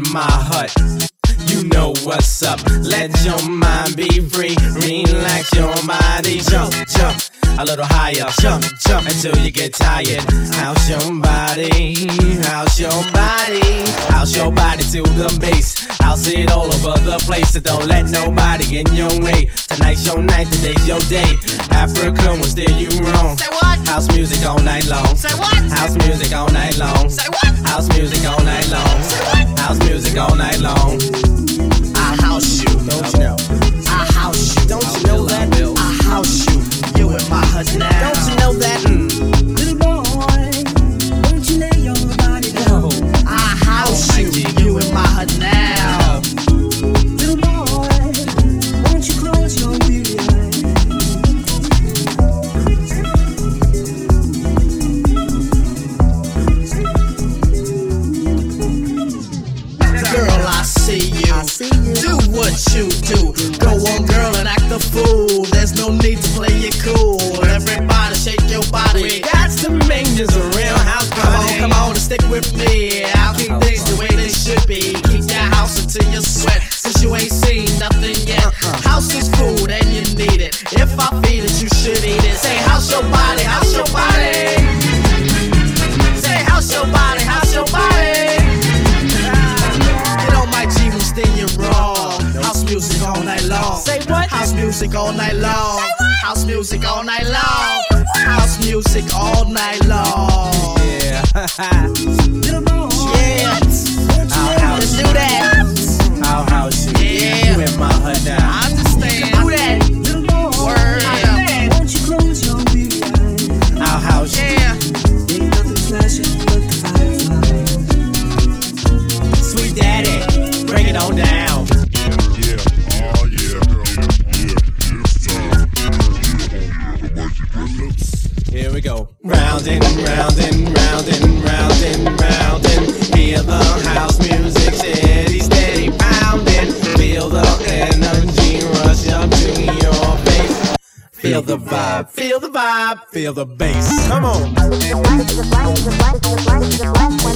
my hut. You know what's up. Let your mind be free. Relax your body. Jump, jump. A little higher. Jump, jump until you get tired. House your body. House your body. House your body to the bass. House it all over the place. So don't let nobody in your way. Tonight's your night. Today's your day. Africa will steer you wrong. Say what? House music all night long. Say what? House music all night long. Say what? House music all night long. Say what? House music all night long. I house you. Don't you know? I house you. Don't you know that? I house you. You in my hut now. Don't you know that? Little boy, won't you lay your body down? I house you. You in my hut now. Little boy, won't you close your weary eyes? Girl, I see you. Do what you do. Go on, girl, and act a fool. There's no need to play it cool. Everybody shake your body. We got to make this a real house party. Come on, and stick with me. I'll keep things the way they should be. Keep your house until you sweat, since you ain't seen nothing yet. House is food and you need it. If I feed it, you should eat it. Say house your body, house your body. Say house your body, house your body. Get on my G when steer you wrong. House music all night long. Say what? House music all night long. House music all night long. House music all night long. Yeah. Little boy, Yeah. Let's do that. I'll house you. Yeah. You in my hut now. I understand. Do that. little boy, Word. won't you close your weary eyes? I'll house you. Yeah. Ain't nothing flashing but the firefly. Sweet daddy, bring it on down. Here we go. Round and round and round and round and round and hear the house music steady, steady pounding. Feel the energy rush up to your face. Feel the vibe, feel the vibe, feel the bass. Come on.